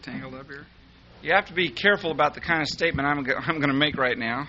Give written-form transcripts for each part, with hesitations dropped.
tangled up here. You have to be careful about the kind of statement I'm going to make right now.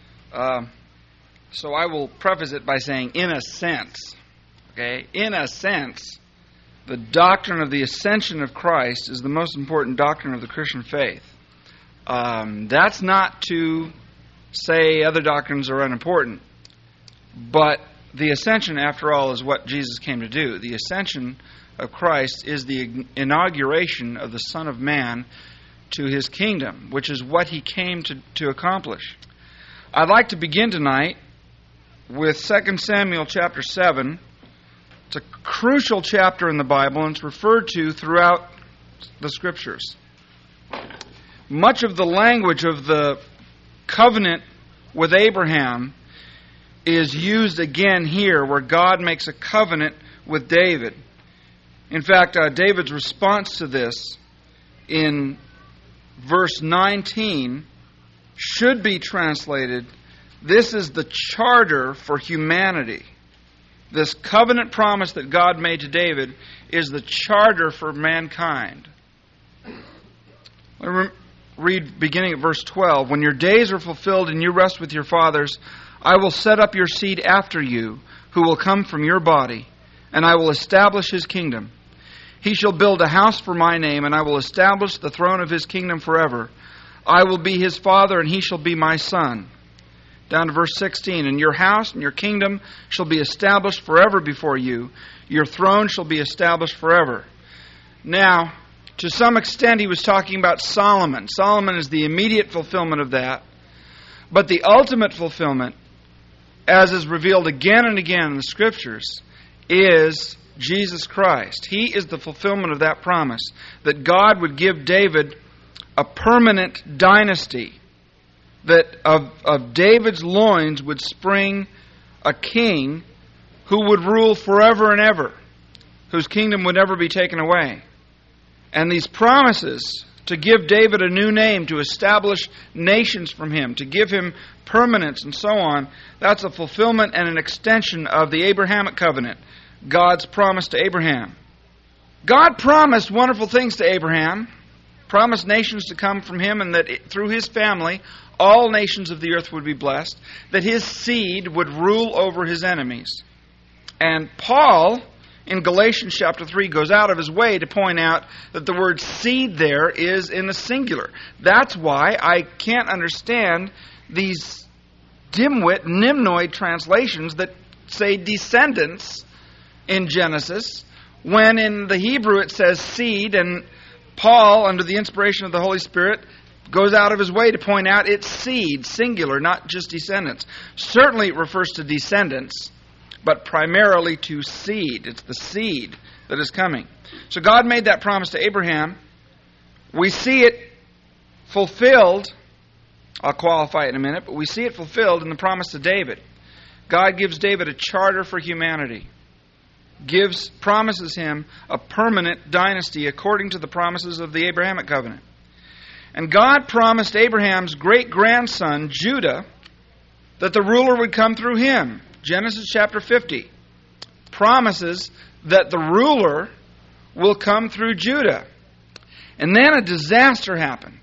So I will preface it by saying, in a sense, okay, in a sense, the doctrine of the ascension of Christ is the most important doctrine of the Christian faith. That's not to say other doctrines are unimportant, but the ascension, after all, is what Jesus came to do. The ascension of Christ is the inauguration of the Son of Man to His kingdom, which is what He came to accomplish. I'd like to begin tonight with 2 Samuel chapter 7. It's a crucial chapter in the Bible, and it's referred to throughout the Scriptures. Much of the language of the covenant with Abraham is used again here, where God makes a covenant with David. In fact, David's response to this in verse 19 should be translated, "This is the charter for humanity." This covenant promise that God made to David is the charter for mankind. Read beginning at verse 12. "When your days are fulfilled and you rest with your fathers, I will set up your seed after you, who will come from your body, and I will establish his kingdom. He shall build a house for my name, and I will establish the throne of his kingdom forever. I will be his father, and he shall be my son." Down to verse 16. "And your house and your kingdom shall be established forever before you. Your throne shall be established forever." Now, to some extent, he was talking about Solomon. Solomon is the immediate fulfillment of that. But the ultimate fulfillment, as is revealed again and again in the Scriptures, is Jesus Christ. He is the fulfillment of that promise, that God would give David a permanent dynasty, that of David's loins would spring a king who would rule forever and ever, whose kingdom would never be taken away. And these promises to give David a new name, to establish nations from him, to give him permanence and so on, that's a fulfillment and an extension of the Abrahamic covenant, God's promise to Abraham. God promised wonderful things to Abraham, promised nations to come from him, and that through his family all nations of the earth would be blessed, that his seed would rule over his enemies. And Paul, in Galatians chapter 3, goes out of his way to point out that the word seed there is in the singular. That's why I can't understand these dimwit, nimnoid translations that say descendants in Genesis, when in the Hebrew it says seed, and Paul, under the inspiration of the Holy Spirit, goes out of his way to point out it's seed, singular, not just descendants. Certainly it refers to descendants, but primarily to seed. It's the seed that is coming. So God made that promise to Abraham. We see it fulfilled. I'll qualify it in a minute, but we see it fulfilled in the promise to David. God gives David a charter for humanity. Promises him a permanent dynasty according to the promises of the Abrahamic covenant. And God promised Abraham's great-grandson, Judah, that the ruler would come through him. Genesis chapter 50 promises that the ruler will come through Judah. And then a disaster happened.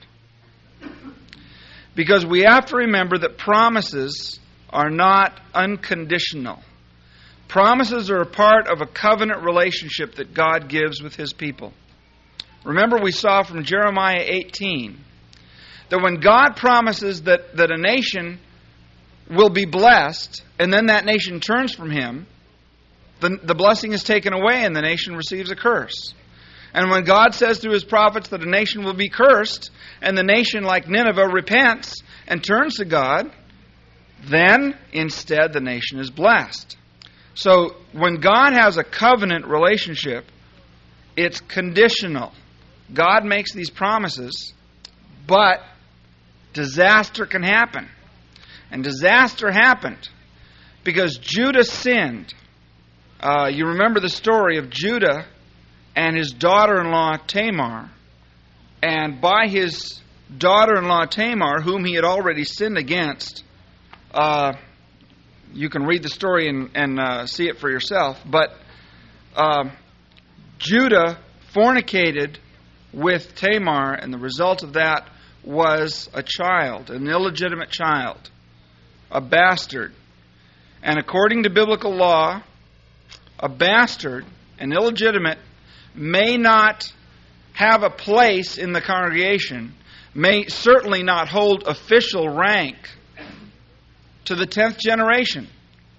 Because we have to remember that promises are not unconditional. Promises are a part of a covenant relationship that God gives with His people. Remember, we saw from Jeremiah 18 that when God promises that a nation will be blessed, and then that nation turns from Him, the blessing is taken away and the nation receives a curse. And when God says through His prophets that a nation will be cursed, and the nation, like Nineveh, repents and turns to God, then instead the nation is blessed. So when God has a covenant relationship, it's conditional. God makes these promises, but disaster can happen. And disaster happened because Judah sinned. You remember the story of Judah and his daughter-in-law Tamar. And by his daughter-in-law Tamar, whom he had already sinned against, you can read the story and see it for yourself. But Judah fornicated with Tamar, and the result of that was a child, an illegitimate child, a bastard. And according to biblical law, a bastard, an illegitimate, may not have a place in the congregation, may certainly not hold official rank to the 10th generation.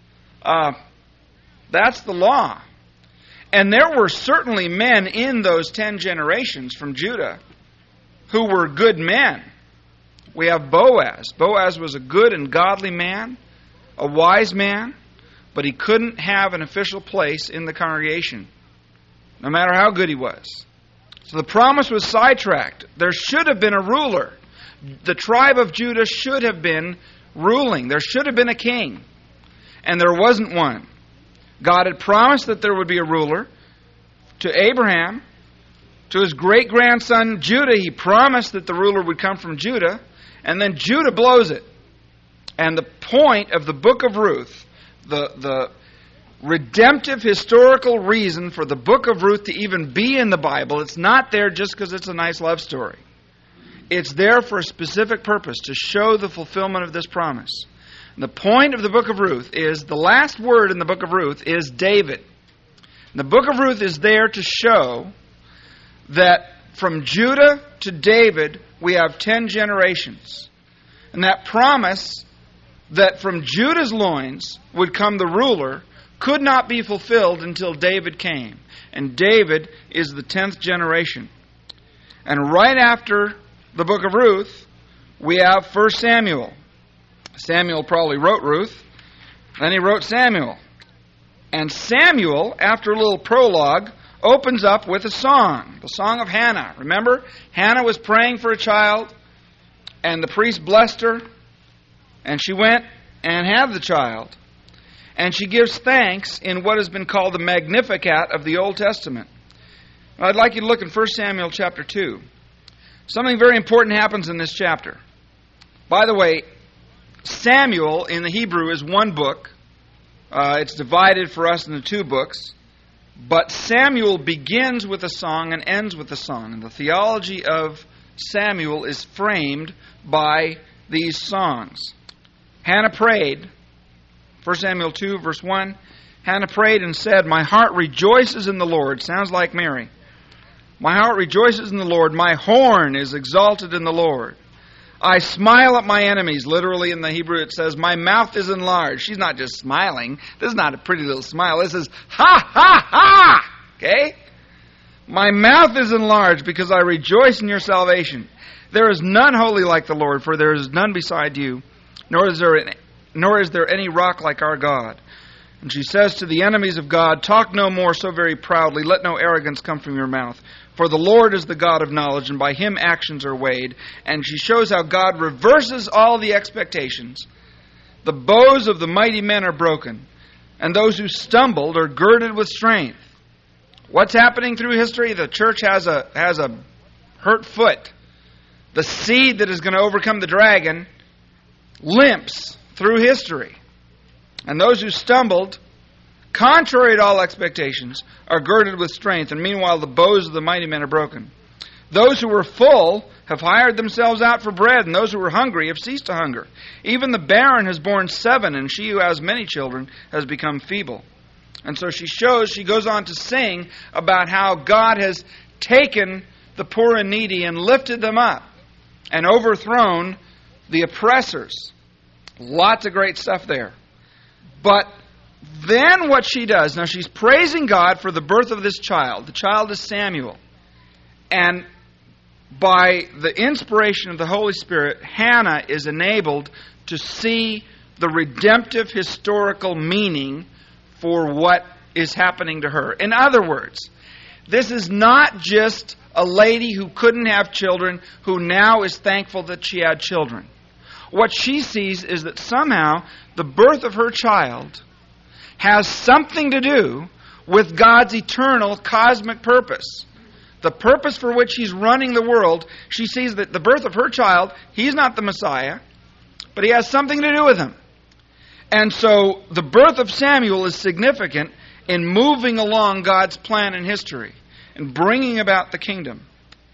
That's the law. And there were certainly men in those 10 generations from Judah who were good men. We have Boaz. Boaz was a good and godly man, a wise man, but he couldn't have an official place in the congregation, no matter how good he was. So the promise was sidetracked. There should have been a ruler. The tribe of Judah should have been ruling. There should have been a king. And there wasn't one. God had promised that there would be a ruler. To Abraham, to his great-grandson Judah, he promised that the ruler would come from Judah. And then Judah blows it. And the point of the book of Ruth, the redemptive historical reason for the book of Ruth to even be in the Bible, it's not there just because it's a nice love story. It's there for a specific purpose, to show the fulfillment of this promise. And the point of the book of Ruth is, the last word in the book of Ruth is David. And the book of Ruth is there to show that from Judah to David, we have 10 generations. And that promise that from Judah's loins would come the ruler could not be fulfilled until David came. And David is the 10th generation. And right after the book of Ruth, we have 1 Samuel. Samuel probably wrote Ruth. Then he wrote Samuel. And Samuel, after a little prologue, opens up with a song. The song of Hannah. Remember? Hannah was praying for a child, and the priest blessed her, and she went and had the child. And she gives thanks in what has been called the Magnificat of the Old Testament. I'd like you to look in 1 Samuel chapter 2. Something very important happens in this chapter. By the way, Samuel in the Hebrew is one book. It's divided for us into 2 books. But Samuel begins with a song and ends with a song. And the theology of Samuel is framed by these songs. Hannah prayed. 1 Samuel 2, verse 1. Hannah prayed and said, "My heart rejoices in the Lord." Sounds like Mary. "My heart rejoices in the Lord. My horn is exalted in the Lord. I smile at my enemies." Literally in the Hebrew it says, "My mouth is enlarged." She's not just smiling. This is not a pretty little smile. This is, ha, ha, ha! Okay? "My mouth is enlarged because I rejoice in your salvation. There is none holy like the Lord, for there is none beside you, nor is there any rock like our God." And she says to the enemies of God, "Talk no more so very proudly. Let no arrogance come from your mouth. For the Lord is the God of knowledge, and by Him actions are weighed." And she shows how God reverses all the expectations. The bows of the mighty men are broken, and those who stumbled are girded with strength. What's happening through history? The church has a hurt foot. The seed that is going to overcome the dragon limps through history. And those who stumbled, contrary to all expectations, are girded with strength. And meanwhile, the bows of the mighty men are broken. Those who were full have hired themselves out for bread, and those who were hungry have ceased to hunger. Even the barren has borne 7, and she who has many children has become feeble. And so she goes on to sing about how God has taken the poor and needy and lifted them up and overthrown the oppressors. Lots of great stuff there. But then what she does, now she's praising God for the birth of this child. The child is Samuel. And by the inspiration of the Holy Spirit, Hannah is enabled to see the redemptive historical meaning for what is happening to her. In other words, this is not just a lady who couldn't have children who now is thankful that she had children. What she sees is that somehow the birth of her child has something to do with God's eternal cosmic purpose. The purpose for which He's running the world. She sees that the birth of her child, He's not the Messiah, but He has something to do with Him. And so the birth of Samuel is significant in moving along God's plan in history and bringing about the kingdom.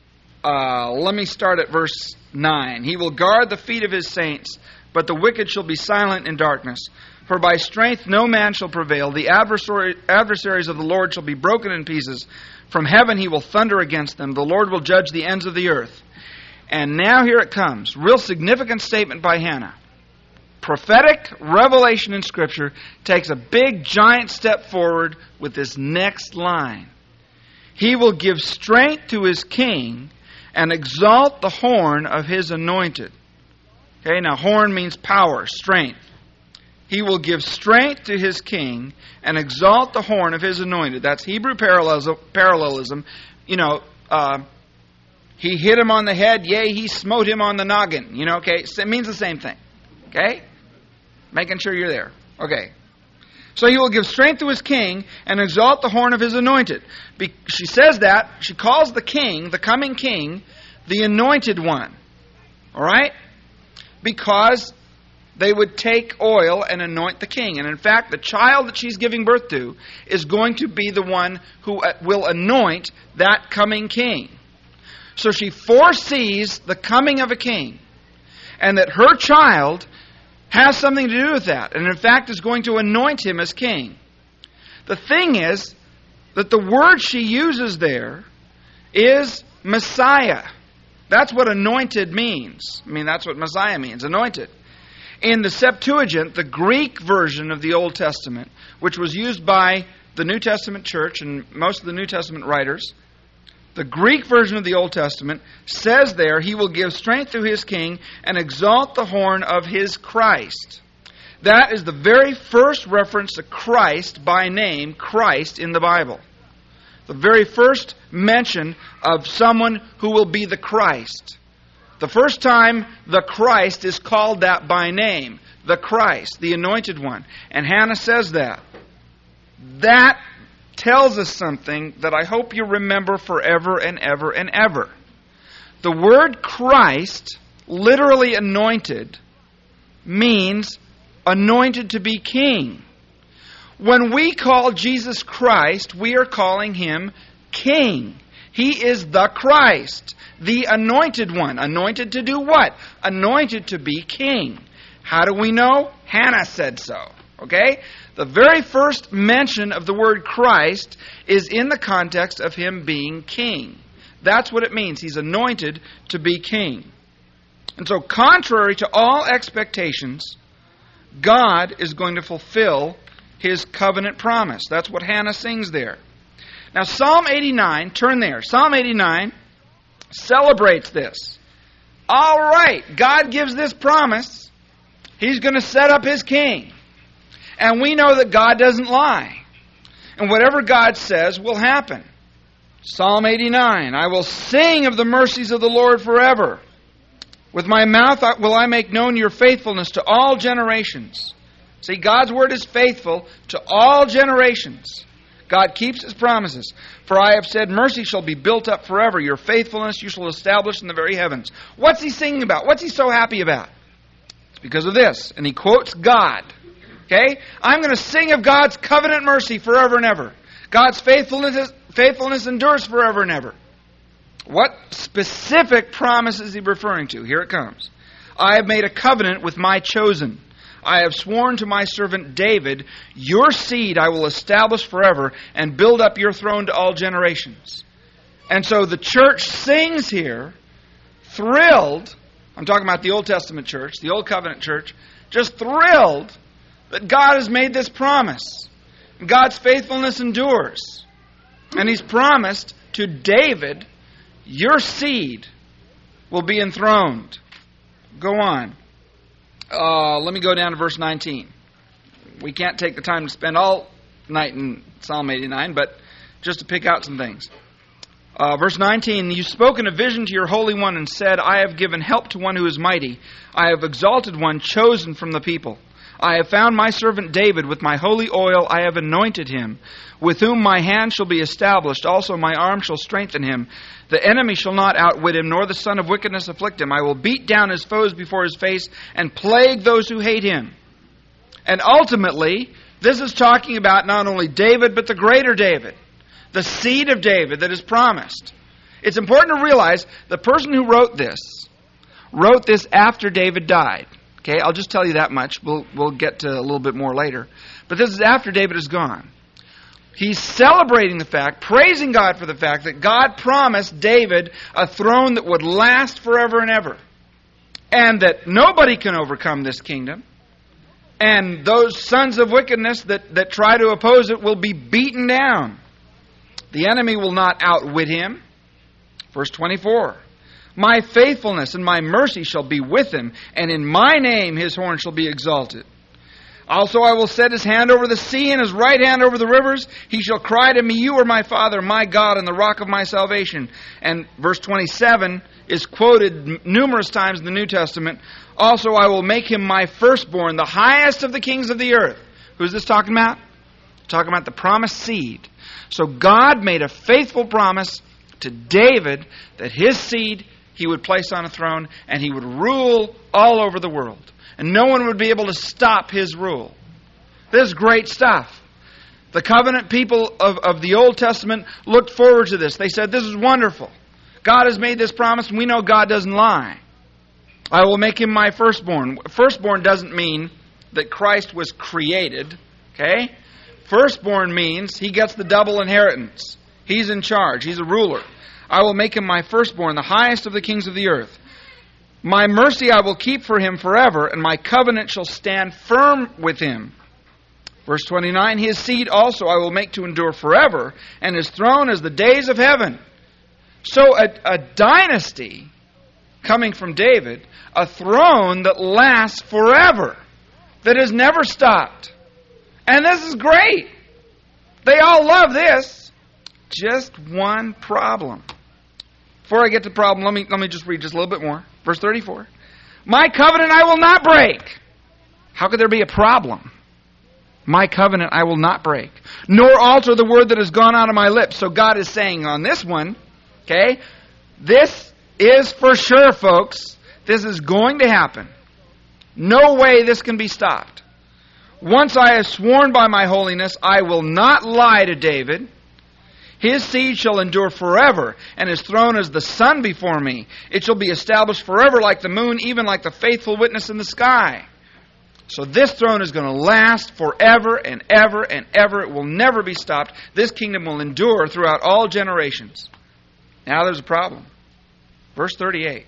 Let me start at verse 9. He will guard the feet of his saints, but the wicked shall be silent in darkness. For by strength no man shall prevail. The adversaries of the Lord shall be broken in pieces. From heaven he will thunder against them. The Lord will judge the ends of the earth. And now here it comes. Real significant statement by Hannah. Prophetic revelation in Scripture takes a big, giant step forward with this next line. He will give strength to his king and exalt the horn of his anointed. Okay, now horn means power, strength. He will give strength to his king and exalt the horn of his anointed. That's Hebrew parallelism. You know, he hit him on the head, yea, he smote him on the noggin. You know, okay, it means the same thing. Okay? Making sure you're there. Okay. So he will give strength to his king and exalt the horn of his anointed. She says that. She calls the king, the coming king, the anointed one. All right? Because they would take oil and anoint the king. And in fact, the child that she's giving birth to is going to be the one who will anoint that coming king. So she foresees the coming of a king. And that her child has something to do with that, and in fact is going to anoint him as king. The thing is that the word she uses there is Messiah. That's what anointed means. I mean, that's what Messiah means, anointed. In the Septuagint, the Greek version of the Old Testament, which was used by the New Testament church and most of the New Testament writers, the Greek version of the Old Testament says there, he will give strength to his king and exalt the horn of his Christ. That is the very first reference to Christ by name, Christ, in the Bible. The very first mention of someone who will be the Christ. The first time the Christ is called that by name, the Christ, the anointed one. And Hannah says that. That tells us something that I hope you remember forever and ever and ever. The word Christ, literally anointed, means anointed to be king. When we call Jesus Christ, we are calling him king. He is the Christ, the anointed one. Anointed to do what? Anointed to be king. How do we know? Hannah said so. Okay? The very first mention of the word Christ is in the context of him being king. That's what it means. He's anointed to be king. And so, contrary to all expectations, God is going to fulfill his covenant promise. That's what Hannah sings there. Now, Psalm 89, turn there. Psalm 89 celebrates this. All right, God gives this promise. He's going to set up his king. And we know that God doesn't lie. And whatever God says will happen. Psalm 89, I will sing of the mercies of the Lord forever. With my mouth will I make known your faithfulness to all generations. See, God's word is faithful to all generations. God keeps his promises. For I have said, mercy shall be built up forever. Your faithfulness you shall establish in the very heavens. What's he singing about? What's he so happy about? It's because of this. And he quotes God. Okay? I'm going to sing of God's covenant mercy forever and ever. God's faithfulness endures forever and ever. What specific promise is he referring to? Here it comes. I have made a covenant with my chosen. I have sworn to my servant David, your seed I will establish forever and build up your throne to all generations. And so the church sings here, thrilled. I'm talking about the Old Testament church, the Old Covenant church, just thrilled that God has made this promise. God's faithfulness endures. And he's promised to David, your seed will be enthroned. Go on. Let me go down to verse 19. We can't take the time to spend all night in Psalm 89, but just to pick out some things. Verse 19, you've spoken a vision to your Holy One and said, I have given help to one who is mighty. I have exalted one chosen from the people. I have found my servant David. With my holy oil I have anointed him. With whom my hand shall be established. Also my arm shall strengthen him. The enemy shall not outwit him, nor the son of wickedness afflict him. I will beat down his foes before his face and plague those who hate him. And ultimately, this is talking about not only David, but the greater David. The seed of David that is promised. It's important to realize the person who wrote this after David died. Okay, I'll just tell you that much. We'll get to a little bit more later. But this is after David is gone. He's celebrating the fact, praising God for the fact that God promised David a throne that would last forever and ever. And that nobody can overcome this kingdom. And those sons of wickedness that try to oppose it will be beaten down. The enemy will not outwit him. Verse 24. My faithfulness and my mercy shall be with him, and in my name his horn shall be exalted. Also I will set his hand over the sea and his right hand over the rivers. He shall cry to me, you are my Father, my God, and the rock of my salvation. And verse 27 is quoted numerous times in the New Testament. Also I will make him my firstborn, the highest of the kings of the earth. Who's this talking about? Talking about the promised seed. So God made a faithful promise to David that his seed he would place on a throne and he would rule all over the world. And no one would be able to stop his rule. This is great stuff. The covenant people of the Old Testament looked forward to this. They said, this is wonderful. God has made this promise and we know God doesn't lie. I will make him my firstborn. Firstborn doesn't mean that Christ was created. Okay? Firstborn means he gets the double inheritance. He's in charge. He's a ruler. I will make him my firstborn, the highest of the kings of the earth. My mercy I will keep for him forever, and my covenant shall stand firm with him. Verse 29, his seed also I will make to endure forever, and his throne as the days of heaven. So a dynasty coming from David, a throne that lasts forever, that has never stopped. And this is great. They all love this. Just one problem. Before I get to the problem, let me just read just a little bit more. Verse 34. My covenant I will not break. How could there be a problem? My covenant I will not break, nor alter the word that has gone out of my lips. So God is saying on this one, okay, this is for sure, folks. This is going to happen. No way this can be stopped. Once I have sworn by my holiness, I will not lie to David. His seed shall endure forever, and his throne is the sun before me. It shall be established forever like the moon, even like the faithful witness in the sky. So this throne is going to last forever and ever and ever. It will never be stopped. This kingdom will endure throughout all generations. Now there's a problem. Verse 38.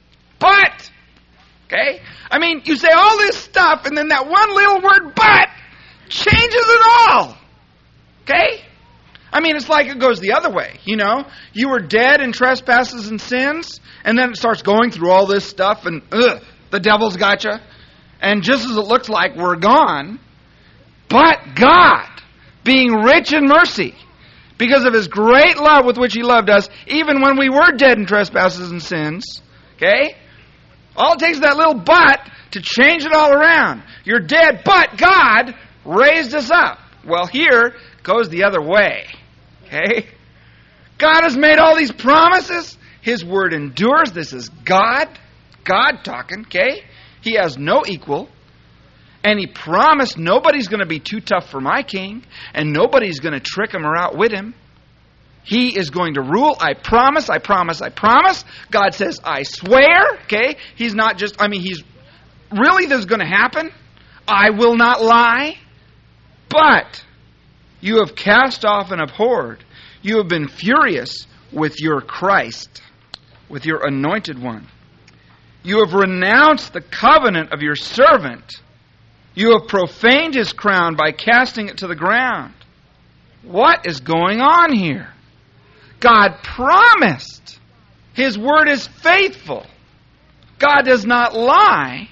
But, okay? I mean, you say all this stuff, and then that one little word, but, changes it all. Okay? I mean, it's like it goes the other way, you know. You were dead in trespasses and sins, and then it starts going through all this stuff, and the devil's got you. And just as it looks like we're gone, but God, being rich in mercy, because of his great love with which he loved us, even when we were dead in trespasses and sins, okay? All it takes is that little but to change it all around. You're dead, but God raised us up. Well, here goes the other way. Okay? God has made all these promises. His word endures. This is God. God talking, okay? He has no equal. And he promised nobody's going to be too tough for my king. And nobody's going to trick him or outwit him. He is going to rule. I promise, I promise, I promise. God says, I swear. Okay? He's not just, he's really, this is going to happen. I will not lie. But you have cast off and abhorred. You have been furious with your Christ, with your anointed one. You have renounced the covenant of your servant. You have profaned his crown by casting it to the ground. What is going on here? God promised. His word is faithful. God does not lie.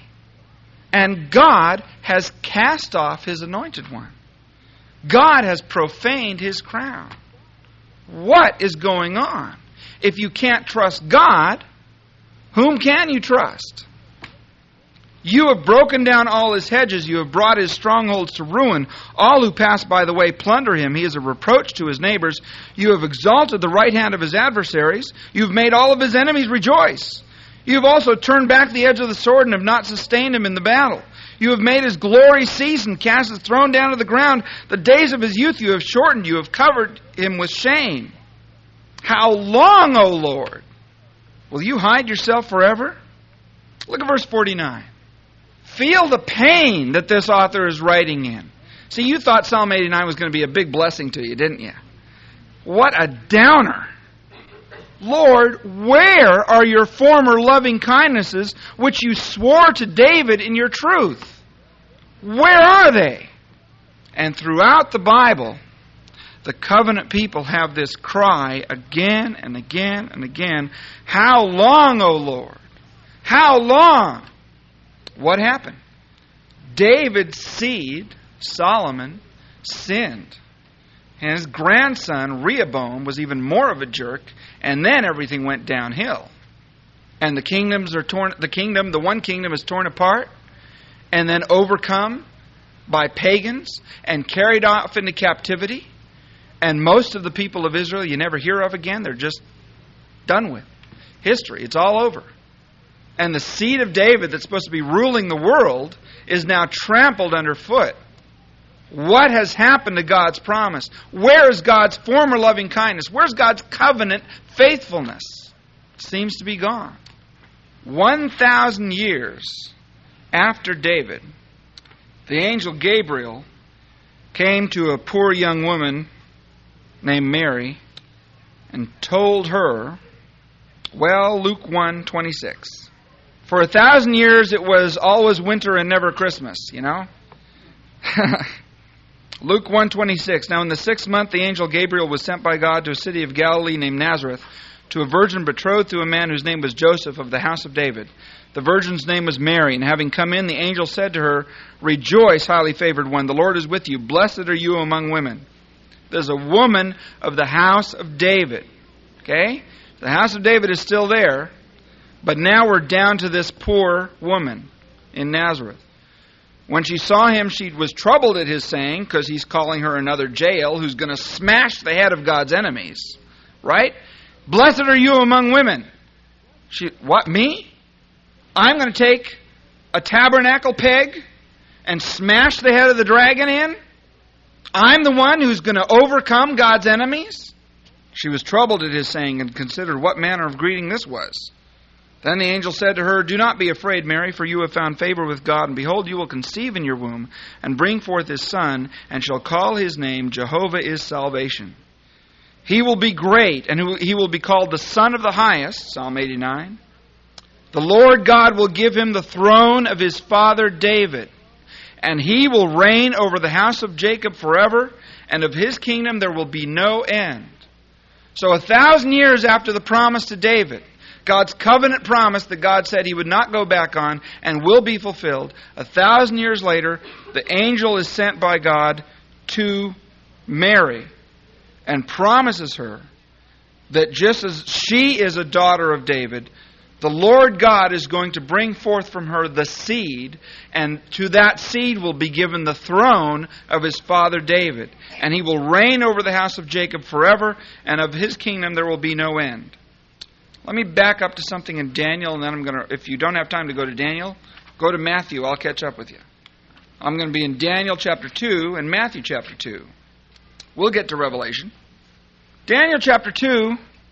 And God has cast off his anointed one. God has profaned his crown. What is going on? If you can't trust God, whom can you trust? You have broken down all his hedges. You have brought his strongholds to ruin. All who pass by the way plunder him. He is a reproach to his neighbors. You have exalted the right hand of his adversaries. You have made all of his enemies rejoice. You have also turned back the edge of the sword and have not sustained him in the battle. You have made his glory cease and cast his throne down to the ground. The days of his youth you have shortened. You have covered him with shame. How long, O Lord? Will you hide yourself forever? Look at verse 49. Feel the pain that this author is writing in. See, you thought Psalm 89 was going to be a big blessing to you, didn't you? What a downer. Lord, where are your former loving kindnesses which you swore to David in your truth? Where are they? And throughout the Bible, the covenant people have this cry again and again and again. How long, O Lord? How long? What happened? David's seed, Solomon, sinned. And his grandson, Rehoboam, was even more of a jerk, and then everything went downhill. And the one kingdom is torn apart, and then overcome by pagans, and carried off into captivity. And most of the people of Israel you never hear of again. They're just done with. History. It's all over. And the seed of David that's supposed to be ruling the world is now trampled underfoot. What has happened to God's promise? Where is God's former loving kindness? Where's God's covenant faithfulness? It seems to be gone. 1,000 years after David, the angel Gabriel came to a poor young woman named Mary and told her, well, Luke 1:26. For 1,000 years it was always winter and never Christmas, you know? Luke 1:26. Now in the 6th month the angel Gabriel was sent by God to a city of Galilee named Nazareth, to a virgin betrothed to a man whose name was Joseph of the house of David. The virgin's name was Mary, and having come in, the angel said to her, Rejoice, highly favored one, the Lord is with you. Blessed are you among women. There's a woman of the house of David. Okay? The house of David is still there, but now we're down to this poor woman in Nazareth. When she saw him, she was troubled at his saying, because he's calling her another Jael, who's going to smash the head of God's enemies. Right? Blessed are you among women. What, me? I'm going to take a tabernacle peg and smash the head of the dragon in? I'm the one who's going to overcome God's enemies? She was troubled at his saying and considered what manner of greeting this was. Then the angel said to her, Do not be afraid, Mary, for you have found favor with God, and behold, you will conceive in your womb, and bring forth his son, and shall call his name Jehovah is salvation. He will be great, and he will be called the Son of the Highest, Psalm 89. The Lord God will give him the throne of his father David, and he will reign over the house of Jacob forever, and of his kingdom there will be no end. So 1,000 years after the promise to David, God's covenant promise that God said he would not go back on and will be fulfilled, 1,000 years later, the angel is sent by God to Mary and promises her that just as she is a daughter of David, the Lord God is going to bring forth from her the seed, and to that seed will be given the throne of his father David. And he will reign over the house of Jacob forever, and of his kingdom there will be no end. Let me back up to something in Daniel, and then I'm going to, if you don't have time to go to Daniel, go to Matthew. I'll catch up with you. I'm going to be in Daniel chapter 2 and Matthew chapter 2. We'll get to Revelation. Daniel chapter 2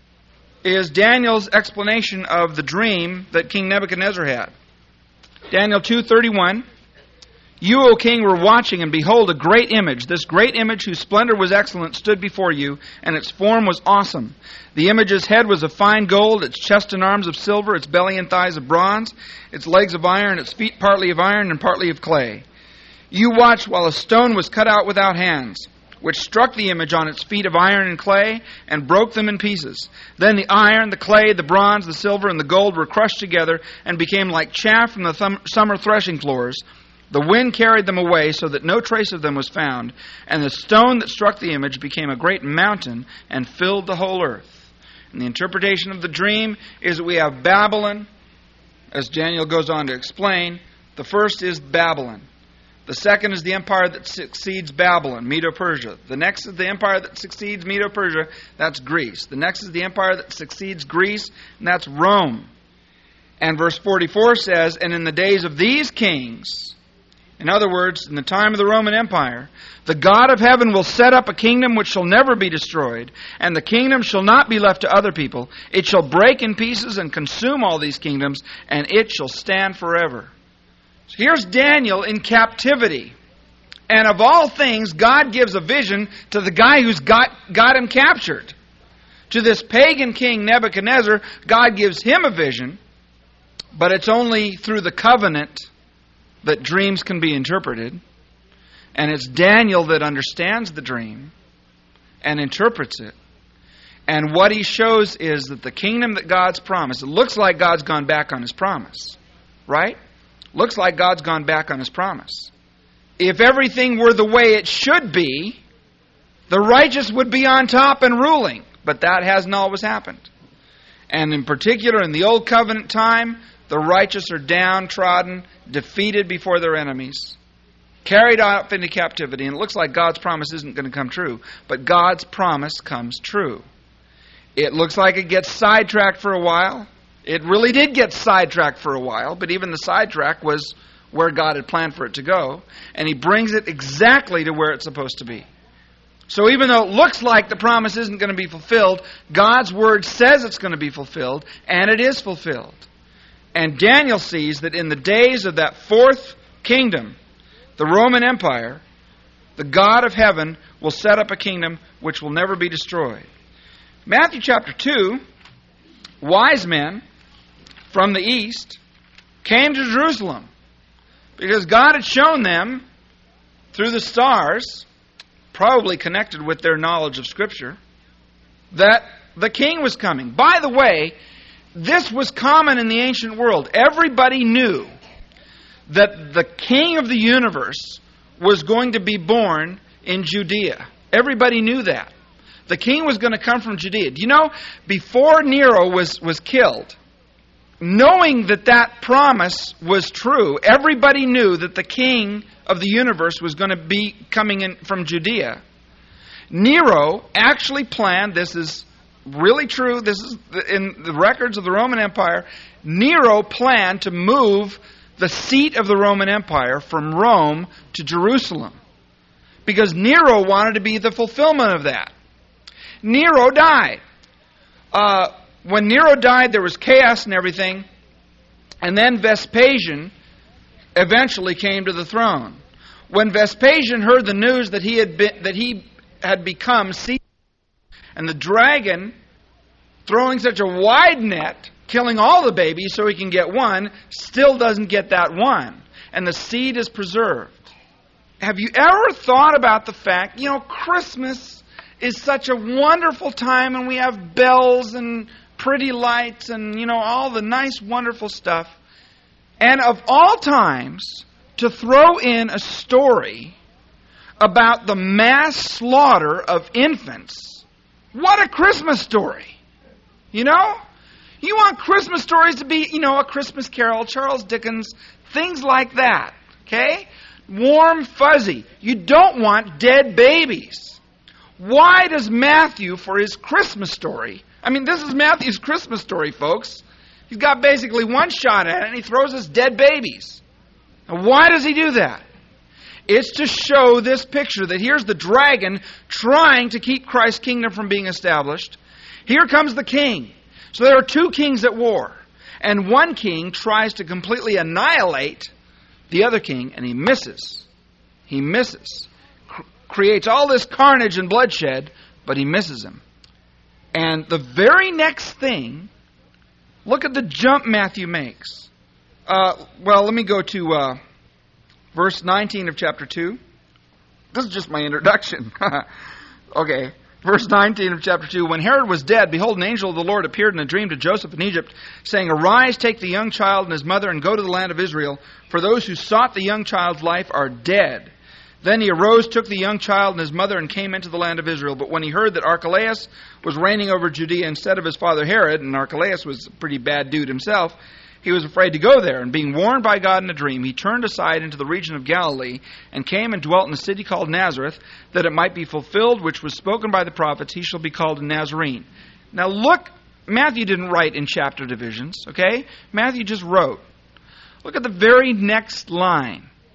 is Daniel's explanation of the dream that King Nebuchadnezzar had. Daniel 2:31. You, O king, were watching, and behold, a great image. This great image, whose splendor was excellent, stood before you, and its form was awesome. The image's head was of fine gold, its chest and arms of silver, its belly and thighs of bronze, its legs of iron, its feet partly of iron and partly of clay. You watched while a stone was cut out without hands, which struck the image on its feet of iron and clay, and broke them in pieces. Then the iron, the clay, the bronze, the silver, and the gold were crushed together, and became like chaff from the summer threshing floors. The wind carried them away, so that no trace of them was found. And the stone that struck the image became a great mountain, and filled the whole earth. And the interpretation of the dream is that we have Babylon, as Daniel goes on to explain. The first is Babylon. The second is the empire that succeeds Babylon, Medo-Persia. The next is the empire that succeeds Medo-Persia, that's Greece. The next is the empire that succeeds Greece, and that's Rome. And verse 44 says, And in the days of these kings, In other words, in the time of the Roman Empire, the God of heaven will set up a kingdom which shall never be destroyed, and the kingdom shall not be left to other people. It shall break in pieces and consume all these kingdoms, and it shall stand forever. So here's Daniel in captivity. And of all things, God gives a vision to the guy who's got him captured. To this pagan king Nebuchadnezzar, God gives him a vision, but it's only through the covenant that dreams can be interpreted. And it's Daniel that understands the dream and interprets it. And what he shows is that the kingdom that God's promised, it looks like God's gone back on His promise. Right? Looks like God's gone back on His promise. If everything were the way it should be, the righteous would be on top and ruling. But that hasn't always happened. And in particular, in the Old Covenant time, the righteous are downtrodden, defeated before their enemies, carried off into captivity. And it looks like God's promise isn't going to come true. But God's promise comes true. It looks like it gets sidetracked for a while. It really did get sidetracked for a while, but even the sidetrack was where God had planned for it to go. And He brings it exactly to where it's supposed to be. So even though it looks like the promise isn't going to be fulfilled, God's Word says it's going to be fulfilled, and it is fulfilled. And Daniel sees that in the days of that fourth kingdom, the Roman Empire, the God of heaven will set up a kingdom which will never be destroyed. Matthew chapter 2, wise men from the east came to Jerusalem because God had shown them through the stars, probably connected with their knowledge of Scripture, that the king was coming. By the way, this was common in the ancient world. Everybody knew that the king of the universe was going to be born in Judea. Everybody knew that. The king was going to come from Judea. Do you know, before Nero was killed, knowing that that promise was true, everybody knew that the king of the universe was going to be coming in from Judea. Nero actually planned, this is really true, this is in the records of the Roman Empire, Nero planned to move the seat of the Roman Empire from Rome to Jerusalem, because Nero wanted to be the fulfillment of that. Nero died. When Nero died, there was chaos and everything, and then Vespasian eventually came to the throne. When Vespasian heard the news that he had become Caesar, and the dragon throwing such a wide net, killing all the babies so he can get one, still doesn't get that one, and the seed is preserved. Have you ever thought about the fact, Christmas is such a wonderful time, and we have bells and pretty lights and, all the nice, wonderful stuff. And of all times, to throw in a story about the mass slaughter of infants, what a Christmas story. You want Christmas stories to be, A Christmas Carol, Charles Dickens, things like that. Okay? Warm, fuzzy. You don't want dead babies. Why does Matthew, for his Christmas story, this is Matthew's Christmas story, folks. He's got basically one shot at it, and he throws us dead babies. Now, why does he do that? It's to show this picture that here's the dragon trying to keep Christ's kingdom from being established. Here comes the king. So there are two kings at war. And one king tries to completely annihilate the other king, and he misses. He misses. Creates all this carnage and bloodshed, but he misses him. And the very next thing, look at the jump Matthew makes. Let me go to verse 19 of chapter 2. This is just my introduction. Okay. Verse 19 of chapter 2. When Herod was dead, behold, an angel of the Lord appeared in a dream to Joseph in Egypt, saying, Arise, take the young child and his mother, and go to the land of Israel, for those who sought the young child's life are dead. Then he arose, took the young child and his mother, and came into the land of Israel. But when he heard that Archelaus was reigning over Judea instead of his father Herod, and Archelaus was a pretty bad dude himself, he was afraid to go there. And being warned by God in a dream, he turned aside into the region of Galilee, and came and dwelt in a city called Nazareth, that it might be fulfilled, which was spoken by the prophets, he shall be called a Nazarene. Now look, Matthew didn't write in chapter divisions, okay? Matthew just wrote. Look at the very next line.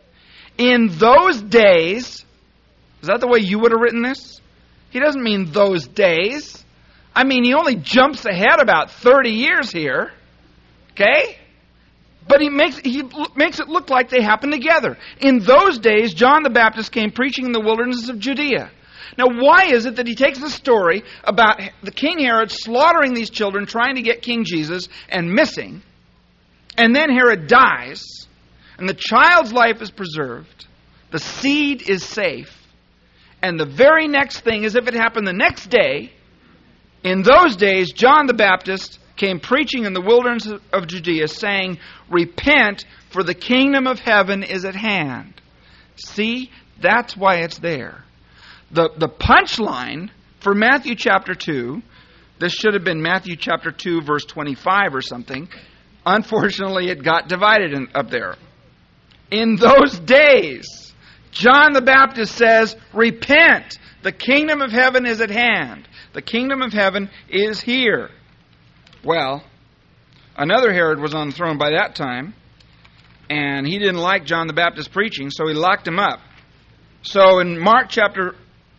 In those days, is that the way you would have written this? He doesn't mean those days. I mean, he only jumps ahead about 30 years here. Okay? But he makes it look like they happen together. In those days, John the Baptist came preaching in the wilderness of Judea. Now, why is it that he takes the story about the King Herod slaughtering these children, trying to get King Jesus, and missing, and then Herod dies, and the child's life is preserved, the seed is safe, and the very next thing is if it happened the next day, in those days, John the Baptist came preaching in the wilderness of Judea, saying, repent, for the kingdom of heaven is at hand. See, that's why it's there. The punchline for Matthew chapter 2, this should have been Matthew chapter 2, verse 25 or something. Unfortunately, it got divided up there. In those days, John the Baptist says, repent, the kingdom of heaven is at hand. The kingdom of heaven is here. Well, another Herod was on the throne by that time, and he didn't like John the Baptist preaching, so he locked him up. So in Mark chapter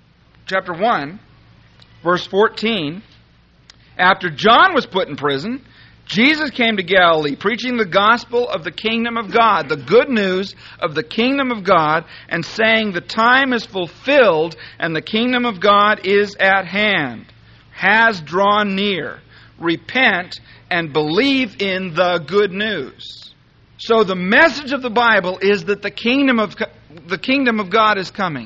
1, verse 14, after John was put in prison, Jesus came to Galilee, preaching the gospel of the kingdom of God, the good news of the kingdom of God, and saying, the time is fulfilled, and the kingdom of God is at hand, has drawn near. Repent and believe in the good news. So the message of the Bible is that the kingdom of God is coming.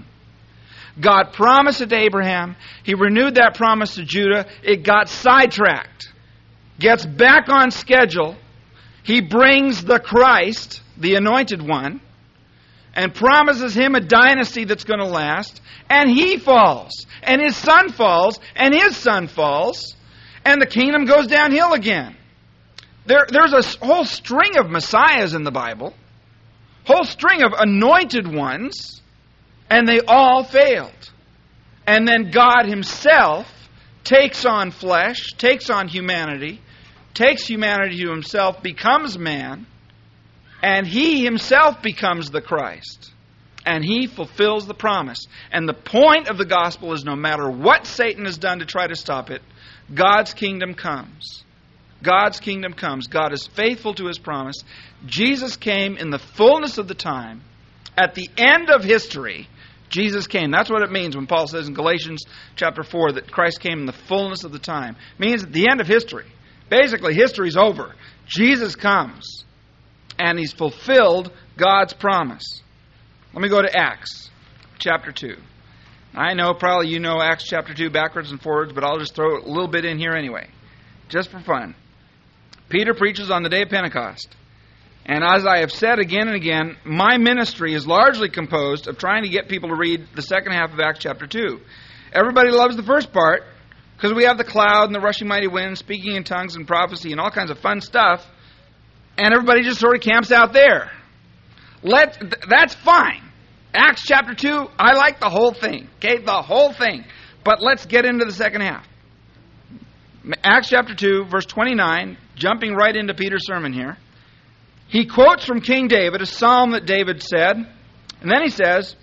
God promised it to Abraham. He renewed that promise to Judah. It got sidetracked. Gets back on schedule. He brings the Christ, the anointed one, and promises him a dynasty that's going to last. And he falls. And his son falls. And his son falls. And the kingdom goes downhill again. There's a whole string of messiahs in the Bible. Whole string of anointed ones. And they all failed. And then God himself takes on flesh, takes on humanity, takes humanity to himself, becomes man, and he himself becomes the Christ. And he fulfills the promise. And the point of the gospel is no matter what Satan has done to try to stop it, God's kingdom comes. God's kingdom comes. God is faithful to his promise. Jesus came in the fullness of the time. At the end of history, Jesus came. That's what it means when Paul says in Galatians chapter 4 that Christ came in the fullness of the time. It means at the end of history. Basically, history's over. Jesus comes. And he's fulfilled God's promise. Let me go to Acts chapter 2. I know probably you know Acts chapter 2 backwards and forwards, but I'll just throw a little bit in here anyway, just for fun. Peter preaches on the day of Pentecost. And as I have said again and again, my ministry is largely composed of trying to get people to read the second half of Acts chapter 2. Everybody loves the first part because we have the cloud and the rushing mighty wind, speaking in tongues and prophecy and all kinds of fun stuff. And everybody just sort of camps out there. That's fine. Acts chapter 2, I like the whole thing. Okay, the whole thing. But let's get into the second half. Acts chapter 2, verse 29, jumping right into Peter's sermon here. He quotes from King David, a psalm that David said. And then he says,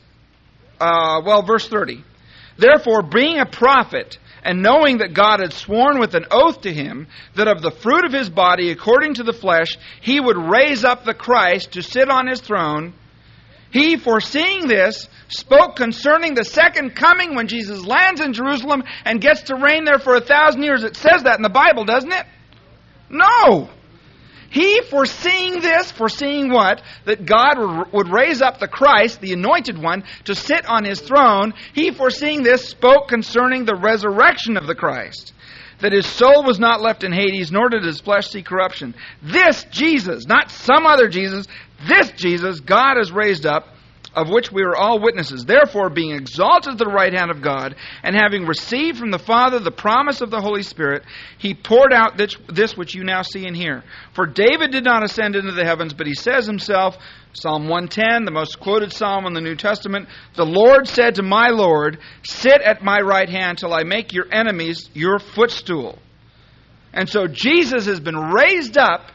verse 30. Therefore, being a prophet, and knowing that God had sworn with an oath to him, that of the fruit of his body, according to the flesh, he would raise up the Christ to sit on his throne, he, foreseeing this, spoke concerning the second coming when Jesus lands in Jerusalem and gets to reign there for 1,000 years. It says that in the Bible, doesn't it? No! He, foreseeing this, foreseeing what? That God would raise up the Christ, the anointed one, to sit on his throne. He, foreseeing this, spoke concerning the resurrection of the Christ, that his soul was not left in Hades, nor did his flesh see corruption. This Jesus, not some other Jesus, this Jesus God has raised up, of which we are all witnesses. Therefore, being exalted to the right hand of God, and having received from the Father the promise of the Holy Spirit, he poured out this which you now see and hear. For David did not ascend into the heavens, but he says himself, Psalm 110, the most quoted psalm in the New Testament, the Lord said to my Lord, sit at my right hand till I make your enemies your footstool. And so Jesus has been raised up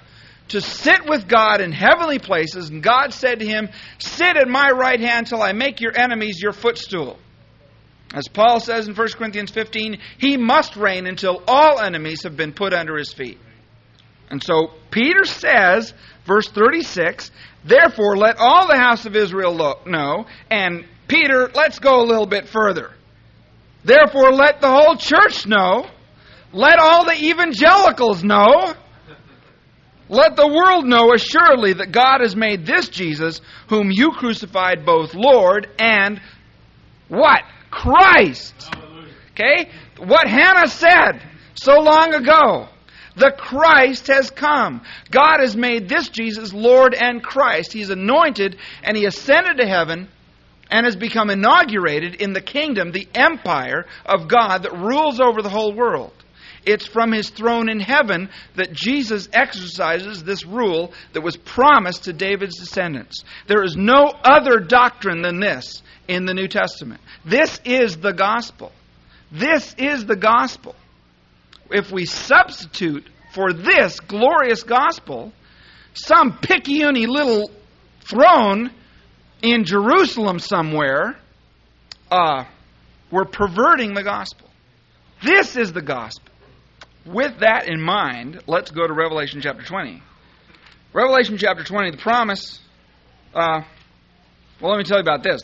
to sit with God in heavenly places, and God said to him, "Sit at my right hand till I make your enemies your footstool." As Paul says in 1 Corinthians 15, he must reign until all enemies have been put under his feet. And so Peter says, verse 36, "Therefore let all the house of Israel know," and Peter, let's go a little bit further. "Therefore let the whole church know, let all the evangelicals know, let the world know assuredly that God has made this Jesus, whom you crucified, both Lord and" what? Christ. Okay? What Hannah said so long ago. The Christ has come. God has made this Jesus Lord and Christ. He's anointed and he ascended to heaven and has become inaugurated in the kingdom, the empire of God that rules over the whole world. It's from his throne in heaven that Jesus exercises this rule that was promised to David's descendants. There is no other doctrine than this in the New Testament. This is the gospel. This is the gospel. If we substitute for this glorious gospel some picayune little throne in Jerusalem somewhere, we're perverting the gospel. This is the gospel. With that in mind, let's go to Revelation chapter 20. Revelation chapter 20, the promise. Well, let me tell you about this.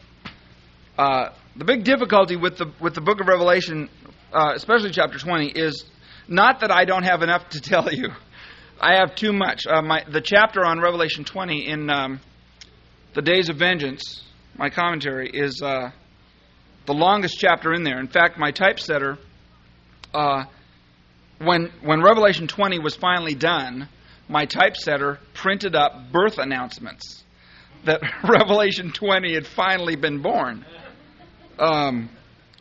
The big difficulty with the book of Revelation, especially chapter 20, is not that I don't have enough to tell you. I have too much. The chapter on Revelation 20 in the Days of Vengeance, my commentary, is the longest chapter in there. In fact, my typesetter, when Revelation 20 was finally done, my typesetter printed up birth announcements that Revelation 20 had finally been born. And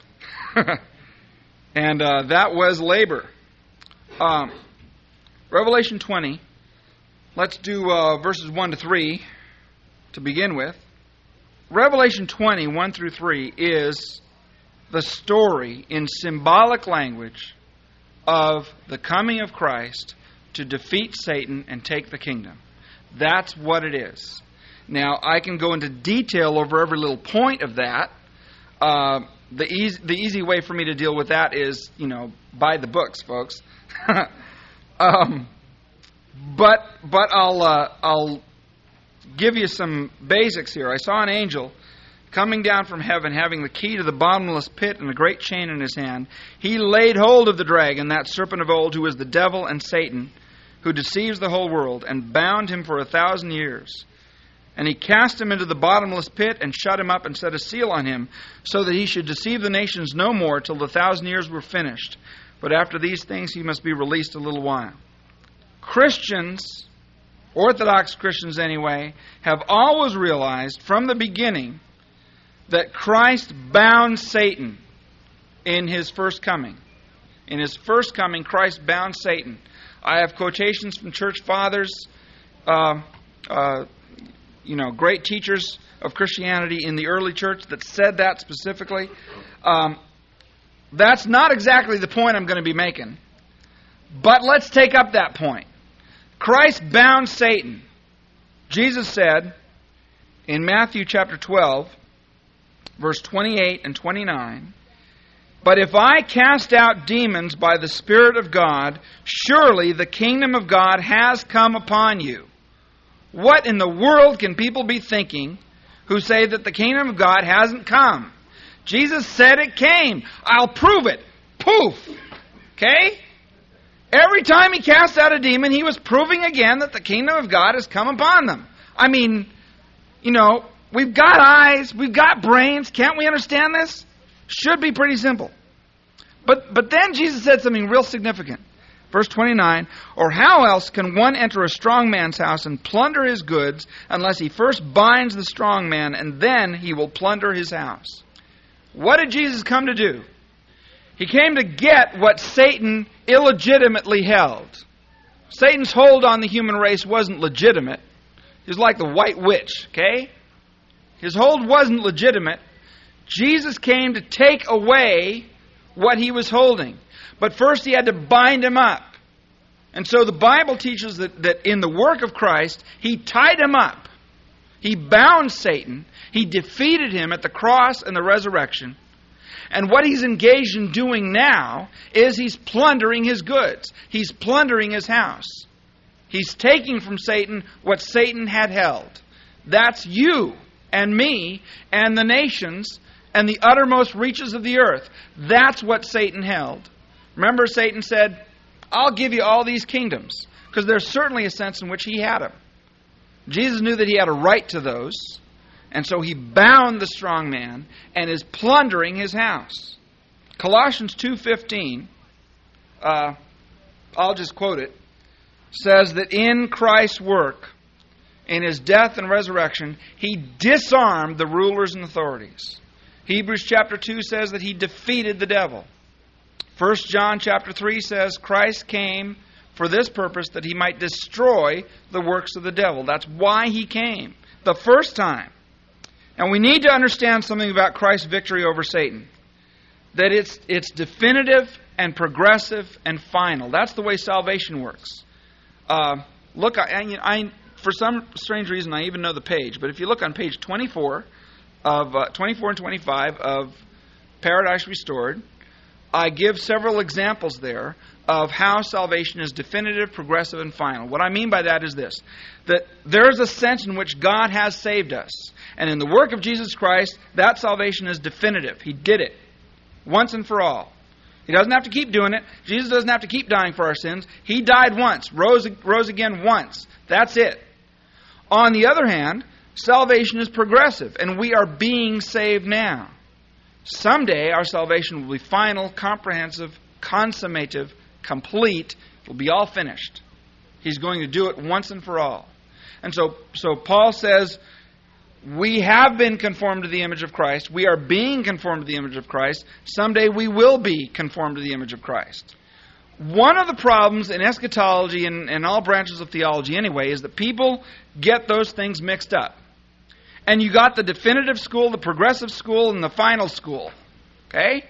that was labor. Revelation 20, let's do verses 1 to 3 to begin with. Revelation 20, 1 through 3 is the story in symbolic language of the coming of Christ to defeat Satan and take the kingdom. That's what it is. Now, I can go into detail over every little point of that. The easy way for me to deal with that is, buy the books, folks. But I'll give you some basics here. I saw an angel coming down from heaven, having the key to the bottomless pit and a great chain in his hand. He laid hold of the dragon, that serpent of old, who is the devil and Satan, who deceives the whole world, and bound him for 1,000 years. And he cast him into the bottomless pit and shut him up and set a seal on him, so that he should deceive the nations no more till the 1,000 years were finished. But after these things he must be released a little while. Christians, Orthodox Christians anyway, have always realized from the beginning that Christ bound Satan in his first coming. In his first coming, Christ bound Satan. I have quotations from church fathers, great teachers of Christianity in the early church that said that specifically. That's not exactly the point I'm going to be making. But let's take up that point. Christ bound Satan. Jesus said in Matthew chapter 12, verse 28 and 29, "But if I cast out demons by the Spirit of God, surely the kingdom of God has come upon you." What in the world can people be thinking who say that the kingdom of God hasn't come? Jesus said it came. I'll prove it. Poof. Okay? Every time he cast out a demon, he was proving again that the kingdom of God has come upon them. I mean, we've got eyes, we've got brains. Can't we understand this? Should be pretty simple. But then Jesus said something real significant. Verse 29, "Or how else can one enter a strong man's house and plunder his goods unless he first binds the strong man, and then he will plunder his house?" What did Jesus come to do? He came to get what Satan illegitimately held. Satan's hold on the human race wasn't legitimate. He was like the white witch, okay? His hold wasn't legitimate. Jesus came to take away what he was holding. But first he had to bind him up. And so the Bible teaches that in the work of Christ, He tied him up. He bound Satan. He defeated him at the cross and the resurrection. And what He's engaged in doing now is He's plundering his goods. He's plundering his house. He's taking from Satan what Satan had held. That's you and me and the nations and the uttermost reaches of the earth. That's what Satan held. Remember, Satan said, I'll give you all these kingdoms. Because there's certainly a sense in which he had them. Jesus knew that he had a right to those. And so he bound the strong man and is plundering his house. Colossians 2:15, I'll just quote it, says that in Christ's work, in His death and resurrection, He disarmed the rulers and authorities. Hebrews chapter 2 says that He defeated the devil. 1 John chapter 3 says Christ came for this purpose, that He might destroy the works of the devil. That's why He came the first time. And we need to understand something about Christ's victory over Satan. That it's definitive and progressive and final. That's the way salvation works. Look, for some strange reason, I even know the page. But if you look on page 24 and 25 of Paradise Restored, I give several examples there of how salvation is definitive, progressive, and final. What I mean by that is this, that there's a sense in which God has saved us. And in the work of Jesus Christ, that salvation is definitive. He did it once and for all. He doesn't have to keep doing it. Jesus doesn't have to keep dying for our sins. He died once, rose again once. That's it. On the other hand, salvation is progressive, and we are being saved now. Someday our salvation will be final, comprehensive, consummative, complete. It will be all finished. He's going to do it once and for all. And so Paul says, we have been conformed to the image of Christ. We are being conformed to the image of Christ. Someday we will be conformed to the image of Christ. One of the problems in eschatology and all branches of theology anyway is that people get those things mixed up. And you got the definitive school, the progressive school, and the final school. Okay?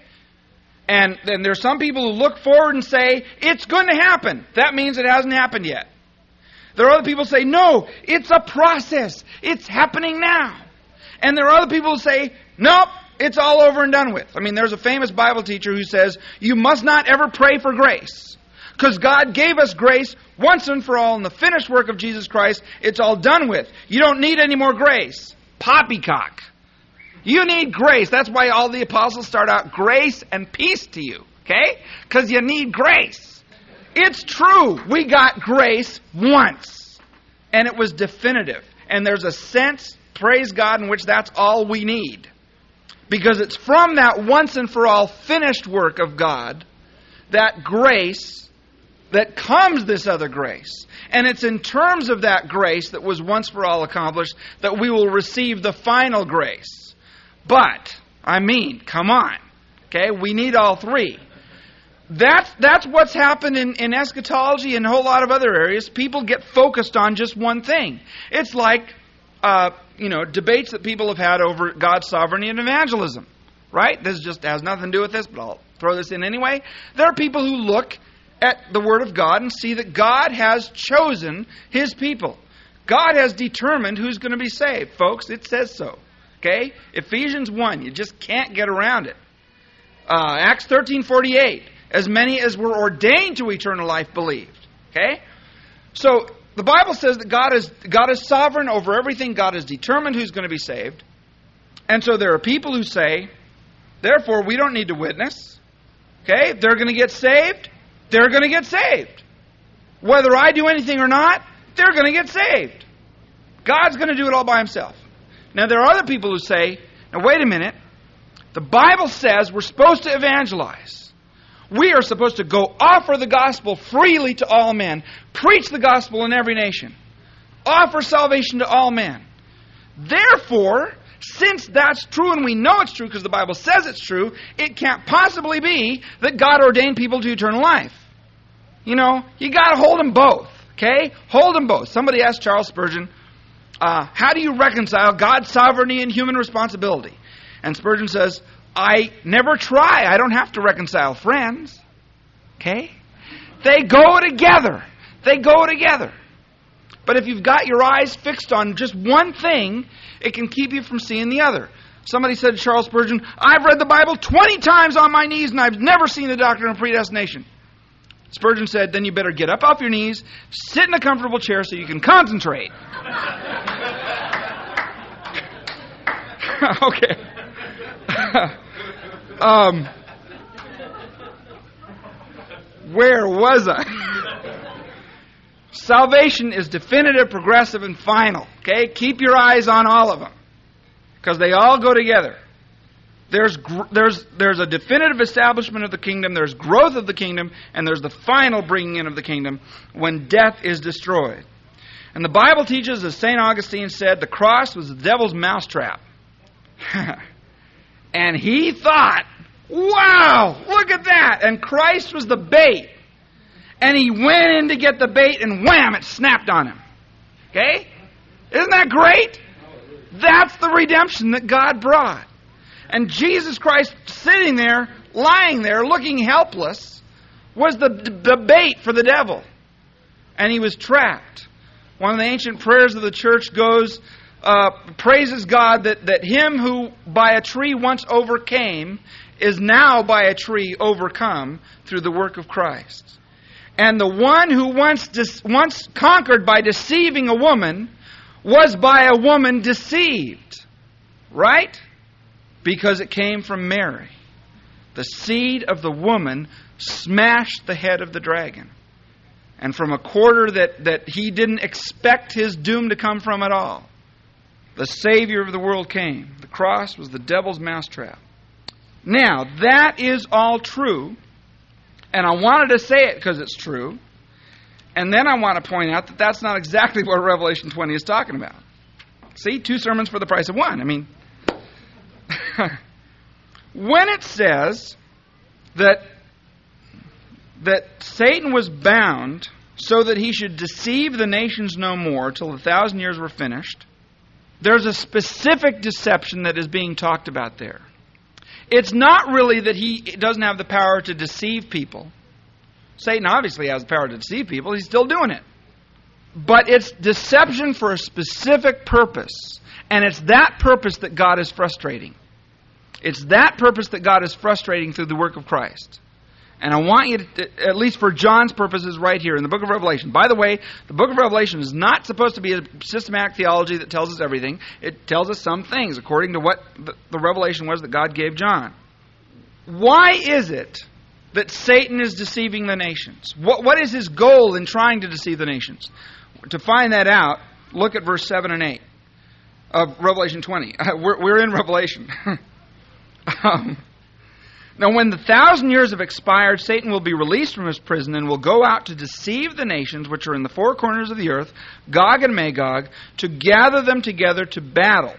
And then there's some people who look forward and say, it's going to happen. That means it hasn't happened yet. There are other people who say, no, it's a process. It's happening now. And there are other people who say, nope, it's all over and done with. I mean, there's a famous Bible teacher who says, you must not ever pray for grace. Because God gave us grace once and for all in the finished work of Jesus Christ. It's all done with. You don't need any more grace. Poppycock. You need grace. That's why all the apostles start out, grace and peace to you. Okay? Because you need grace. It's true. We got grace once. And it was definitive. And there's a sense, praise God, in which that's all we need. Because it's from that once and for all finished work of God, that grace, that comes this other grace. And it's in terms of that grace that was once for all accomplished that we will receive the final grace. But, come on. Okay, we need all three. That's what's happened in eschatology and a whole lot of other areas. People get focused on just one thing. It's like, debates that people have had over God's sovereignty and evangelism. Right? This just has nothing to do with this, but I'll throw this in anyway. There are people who look at the Word of God and see that God has chosen His people. God has determined who's going to be saved. Folks, it says so. Okay? Ephesians 1, you just can't get around it. Acts 13:48, as many as were ordained to eternal life believed. Okay? So, the Bible says that God is sovereign over everything. God has determined who's going to be saved. And so there are people who say, therefore, we don't need to witness. Okay? If they're going to get saved, they're going to get saved. Whether I do anything or not, they're going to get saved. God's going to do it all by Himself. Now, there are other people who say, now wait a minute, the Bible says we're supposed to evangelize. We are supposed to go offer the gospel freely to all men, preach the gospel in every nation, offer salvation to all men. Therefore, since that's true and we know it's true because the Bible says it's true, it can't possibly be that God ordained people to eternal life. You got to hold them both. Okay? Hold them both. Somebody asked Charles Spurgeon, how do you reconcile God's sovereignty and human responsibility? And Spurgeon says, I never try. I don't have to reconcile friends. Okay? They go together. They go together. But if you've got your eyes fixed on just one thing, it can keep you from seeing the other. Somebody said to Charles Spurgeon, I've read the Bible 20 times on my knees and I've never seen the doctrine of predestination. Spurgeon said, then you better get up off your knees, sit in a comfortable chair so you can concentrate. Okay. Where was I? Salvation is definitive, progressive, and final. Okay? Keep your eyes on all of them, because they all go together. There's a definitive establishment of the kingdom, there's growth of the kingdom, and there's the final bringing in of the kingdom when death is destroyed. And the Bible teaches, as St. Augustine said, the cross was the devil's mousetrap. And he thought, wow, look at that. And Christ was the bait. And he went in to get the bait, and wham, it snapped on him. Okay? Isn't that great? That's the redemption that God brought. And Jesus Christ sitting there, lying there, looking helpless, was the bait for the devil. And he was trapped. One of the ancient prayers of the church goes, praises God that him who by a tree once overcame is now by a tree overcome through the work of Christ. And the one who once conquered by deceiving a woman was by a woman deceived. Right? Because it came from Mary. The seed of the woman smashed the head of the dragon. And from a quarter that he didn't expect his doom to come from at all, the Savior of the world came. The cross was the devil's mousetrap. Now, that is all true. And I wanted to say it because it's true. And then I want to point out that that's not exactly what Revelation 20 is talking about. See, 2 sermons for the price of 1. I mean, when it says that Satan was bound so that he should deceive the nations no more till the 1,000 years were finished, there's a specific deception that is being talked about there. It's not really that he doesn't have the power to deceive people. Satan obviously has the power to deceive people. He's still doing it. But it's deception for a specific purpose. And it's that purpose that God is frustrating. It's that purpose that God is frustrating through the work of Christ. And I want you to, at least for John's purposes right here in the book of Revelation. By the way, the book of Revelation is not supposed to be a systematic theology that tells us everything. It tells us some things according to what the revelation was that God gave John. Why is it that Satan is deceiving the nations? What is his goal in trying to deceive the nations? To find that out, look at verse 7 and 8 of Revelation 20. We're in Revelation. Now, when the 1,000 years have expired, Satan will be released from his prison and will go out to deceive the nations which are in the 4 corners of the earth, Gog and Magog, to gather them together to battle.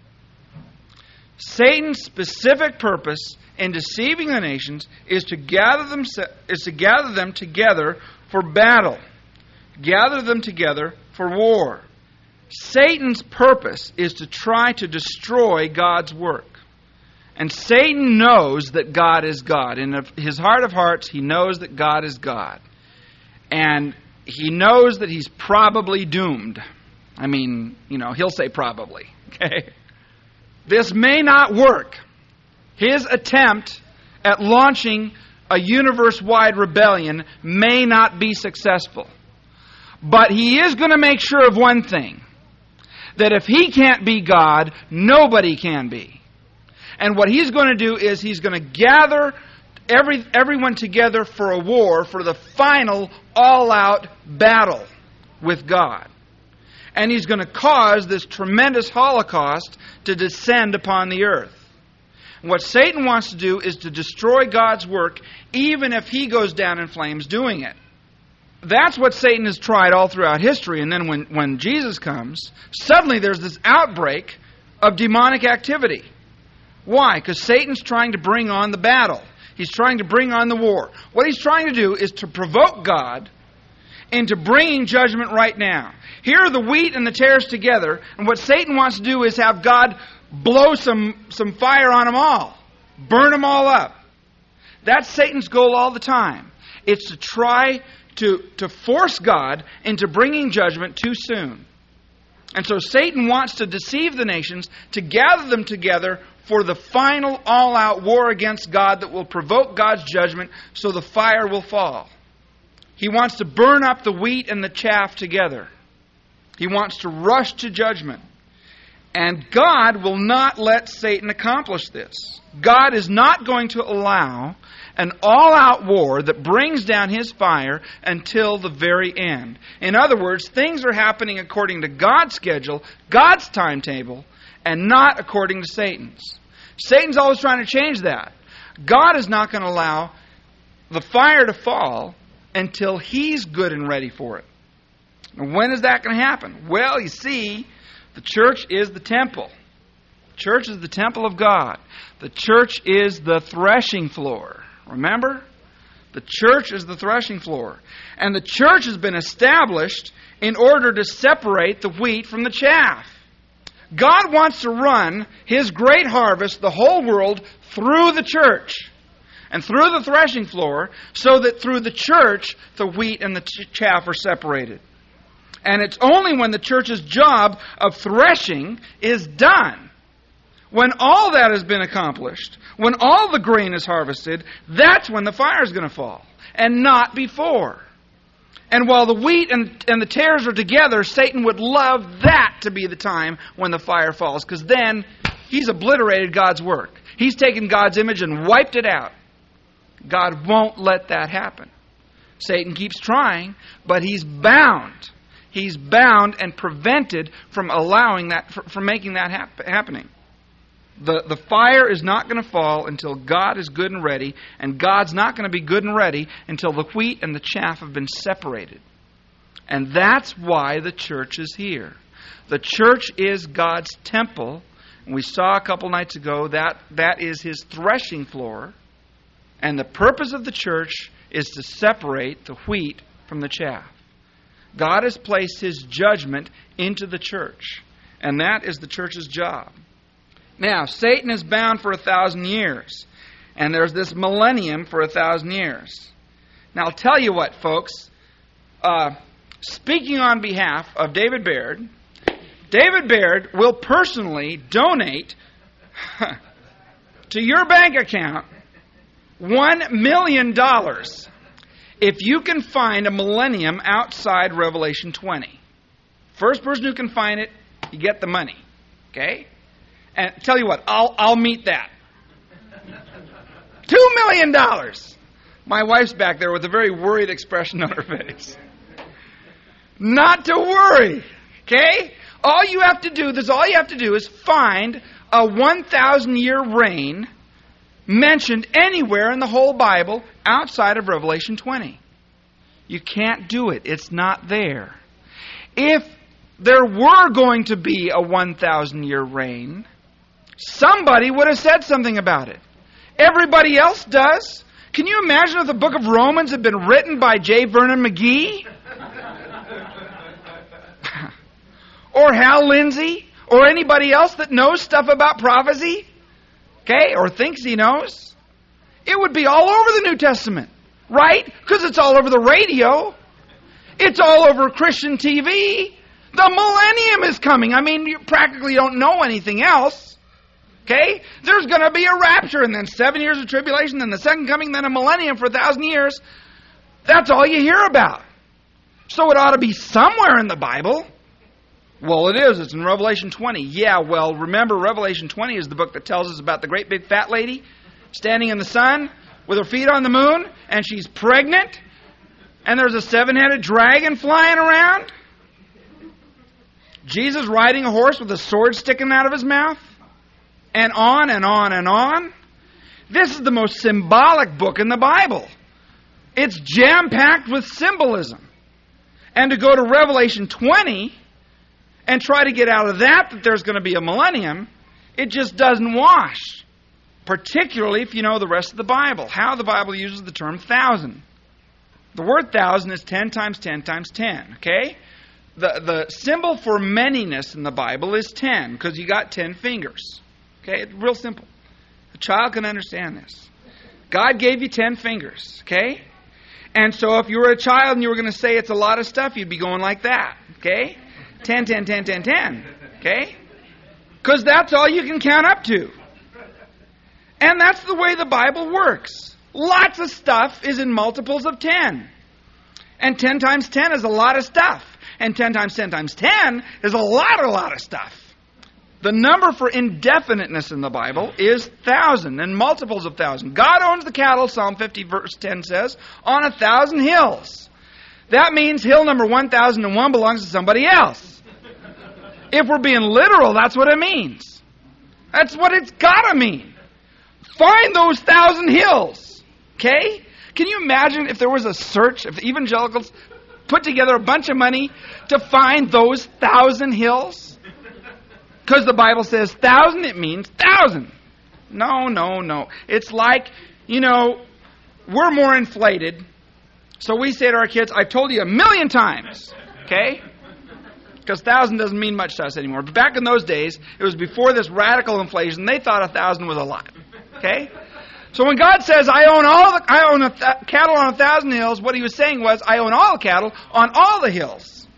Satan's specific purpose in deceiving the nations is to gather them together for battle. Gather them together for war. Satan's purpose is to try to destroy God's work. And Satan knows that God is God. In his heart of hearts, he knows that God is God. And he knows that he's probably doomed. I mean, he'll say probably. Okay? This may not work. His attempt at launching a universe-wide rebellion may not be successful. But he is going to make sure of one thing. That if he can't be God, nobody can be. And what he's going to do is he's going to gather everyone together for a war, for the final all-out battle with God. And he's going to cause this tremendous Holocaust to descend upon the earth. And what Satan wants to do is to destroy God's work, even if he goes down in flames doing it. That's what Satan has tried all throughout history. And then when Jesus comes, suddenly there's this outbreak of demonic activity. Why? Because Satan's trying to bring on the battle. He's trying to bring on the war. What he's trying to do is to provoke God into bringing judgment right now. Here are the wheat and the tares together, and what Satan wants to do is have God blow some fire on them all. Burn them all up. That's Satan's goal all the time, It's to try to force God into bringing judgment too soon. And so Satan wants to deceive the nations, to gather them together for the final all-out war against God that will provoke God's judgment so the fire will fall. He wants to burn up the wheat and the chaff together. He wants to rush to judgment. And God will not let Satan accomplish this. God is not going to allow an all-out war that brings down His fire until the very end. In other words, things are happening according to God's schedule, God's timetable, and not according to Satan's. Satan's always trying to change that. God is not going to allow the fire to fall until He's good and ready for it. And when is that going to happen? Well, you see, the church is the temple. The church is the temple of God. The church is the threshing floor. Remember? The church is the threshing floor. And the church has been established in order to separate the wheat from the chaff. God wants to run His great harvest, the whole world, through the church and through the threshing floor, so that through the church, the wheat and the chaff are separated. And it's only when the church's job of threshing is done, when all that has been accomplished, when all the grain is harvested, that's when the fire is going to fall, and not before. And while the wheat and the tares are together, Satan would love that to be the time when the fire falls, because then he's obliterated God's work. He's taken God's image and wiped it out. God won't let that happen. Satan keeps trying, but he's bound. He's bound and prevented from allowing that, from making that happening. The fire is not going to fall until God is good and ready, and God's not going to be good and ready until the wheat and the chaff have been separated. And that's why the church is here. The church is God's temple, and we saw a couple nights ago that is His threshing floor, and the purpose of the church is to separate the wheat from the chaff. God has placed His judgment into the church, and that is the church's job. Now, Satan is bound for 1,000 years, and there's this millennium for 1,000 years. Now, I'll tell you what, folks. Speaking on behalf of David Baird will personally donate to your bank account $1 million if you can find a millennium outside Revelation 20. First person who can find it, you get the money. Okay? And tell you what, I'll meet that. $2 million. My wife's back there with a very worried expression on her face. Not to worry. Okay? All you have to do is find a 1,000-year reign mentioned anywhere in the whole Bible outside of Revelation 20. You can't do it. It's not there. If there were going to be a 1,000-year reign, somebody would have said something about it. Everybody else does. Can you imagine if the book of Romans had been written by J. Vernon McGee? Or Hal Lindsey? Or anybody else that knows stuff about prophecy? Okay? Or thinks he knows? It would be all over the New Testament. Right? Because it's all over the radio. It's all over Christian TV. The millennium is coming. I mean, you practically don't know anything else. Okay? There's going to be a rapture, and then 7 years of tribulation, then the second coming, then a millennium for 1,000 years. That's all you hear about. So it ought to be somewhere in the Bible. Well, it is. It's in Revelation 20. Yeah, well, remember, Revelation 20 is the book that tells us about the great big fat lady standing in the sun with her feet on the moon, and she's pregnant, and there's a 7-headed dragon flying around. Jesus riding a horse with a sword sticking out of his mouth. And on and on and on. This is the most symbolic book in the Bible. It's jam-packed with symbolism. And to go to Revelation 20 and try to get out of that there's going to be a millennium, it just doesn't wash. Particularly if you know the rest of the Bible. How the Bible uses the term 1,000. The word 1,000 is 10 times 10 times 10. Okay? The symbol for manyness in the Bible is 10, because you got 10 fingers. Okay? It's real simple. A child can understand this. God gave you 10 fingers. Okay? And so if you were a child and you were going to say it's a lot of stuff, you'd be going like that. Okay? 10, 10, 10, 10, 10. Okay? Because that's all you can count up to. And that's the way the Bible works. Lots of stuff is in multiples of 10. And 10 times 10 is a lot of stuff. And 10 times 10 times 10 is a lot of stuff. The number for indefiniteness in the Bible is 1,000 and multiples of 1,000. God owns the cattle, Psalm 50 verse 10 says, on 1,000 hills. That means hill number 1,001 belongs to somebody else. If we're being literal, that's what it means. That's what it's got to mean. Find those 1,000 hills. Okay? Can you imagine if there was a search, if the evangelicals put together a bunch of money to find those 1,000 hills? Because the Bible says 1,000, it means 1,000. No. It's like, we're more inflated. So we say to our kids, I've told you 1,000,000 times. Okay? Because 1,000 doesn't mean much to us anymore. But back in those days, it was before this radical inflation. They thought 1,000 was a lot. Okay? So when God says, I own cattle on 1,000 hills, what he was saying was, I own all the cattle on all the hills.